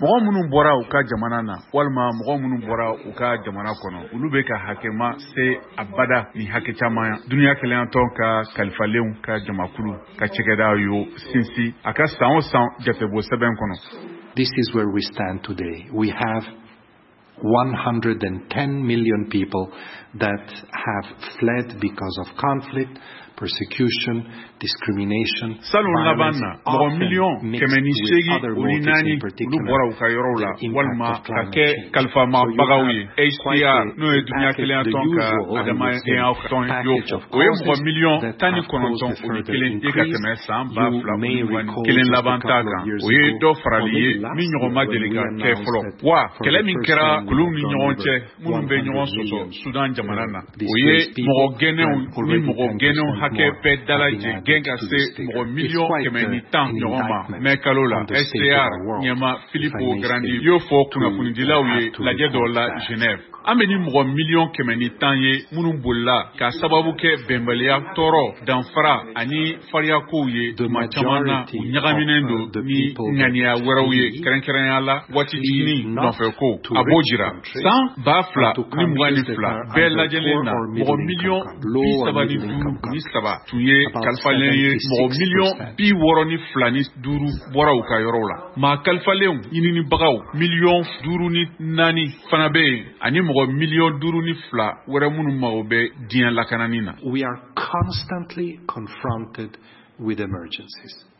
mɔgɔ minnu bɔra u ka jamana na walima mɔgɔ minnu bɔra u ka jamana kɔnɔ olu bɛ ka hakɛma se abada ni hakɛ caman dunuya keleyantɔn ka kalifalenw ka jamakulu ka cɛkɛda yo sinsi a ka san o san jatebo sɛbɛn kɔnɔ. This is where we stand today. We have 110 million people that have fled because of conflict, persecution, discrimination, violence, often mixed with other motives, in particular the impact of climate change. So you have quite the usual, I would say, package of causes that have caused the further increase. You may recall just a couple of years ago, or maybe last year, when we announced that for the first time we have gone over 100 million displaced people, and already 10% more have been added to this figure. It's quite an indictment on the state of our world, if I may state, to report that. Ameni mɔgɔ miliyɔn kɛmɛ ni tan ye minnu bolila ka sababu kɛ bɛnbaliya tɔɔrɔ danfara ani fariyakow ye tuma caman na u ɲagaminen don ni ŋaniya wɛrɛw ye kɛrɛnkɛrɛnya la waatitini nɔfɛko a b'o jira san 2022 bɛɛ lajɛlen na mɔgɔ miliyɔn 33 tun ye kalifalen ye mɔgɔ miliyɔn 62 bɔra u ka yɔrɔw la maa kalifalenw ɲinibagaw miliyɔn 54 fana bɛ yen ani mɔgɔ miliyɔn 52 wɛrɛ minnu mago bɛ diɲɛ lakanani na. We are constantly confronted with emergencies.